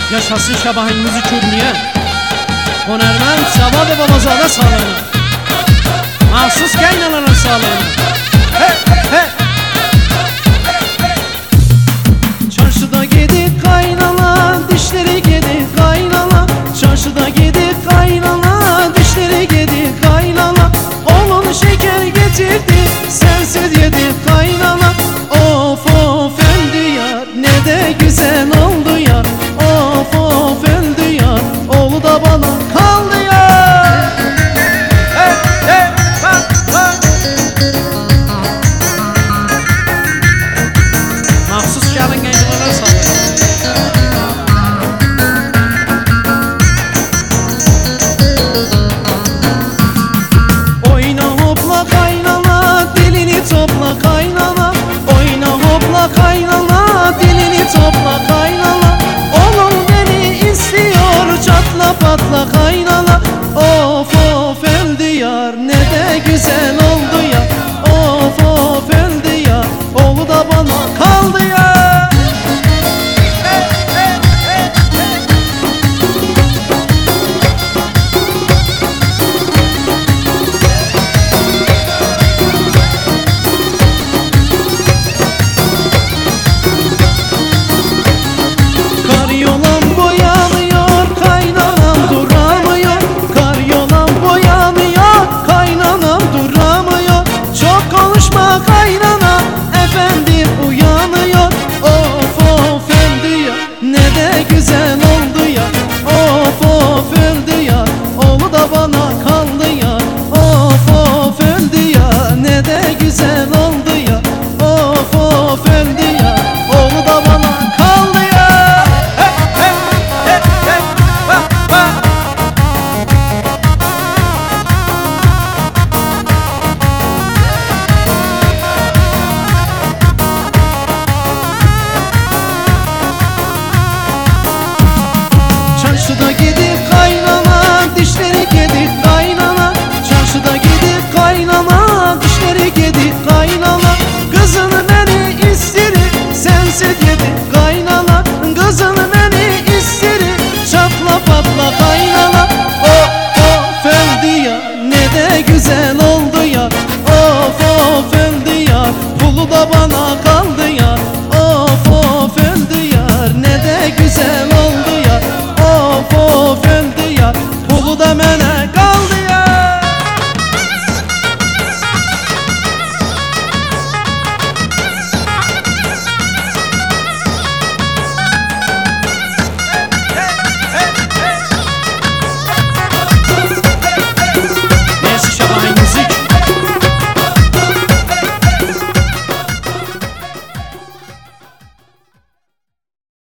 Yaşasın şabahimizi körmüyen Honermen Sabah ve Babazade sağlığına Mahsus kaynanaların sağlığına Çarşıda gedik kaynana dişleri gedik kaynana Çarşıda gedik kaynana dişleri gedik kaynana Oğlum şeker getirdi sensiz yedik kaynana Of of öldü yar ne de güzel oldu yar Of of öldü yar oğlu da bana kaldı yar Mahsus gelin gençlere sağlık Oyna hopla kaynana dilini topla kaynana Oyna hopla kaynana dilini topla kaynana Oğlum beni istiyor çatla patla kaynana Of of öldü yar ne de güzel oldu ya Of of öldü yar oğlu da bana kaldı ya Karyolam boyanıyor kaynanam duramıyor Karyolam boyanıyor kaynanam duramıyor Çok konuşma kaynana efendim uyanıyor Of of öldü ya ne de güzel oldu ya Of of öldü ya oğlu da bana kaldı ya Of of öldü ya ne de güzel oldu ya Of of öldü ya oğlu da bana kaldı ya Çarşıda gidip kaynana dişleri gedik kaynana Çarşıda gidip kaynana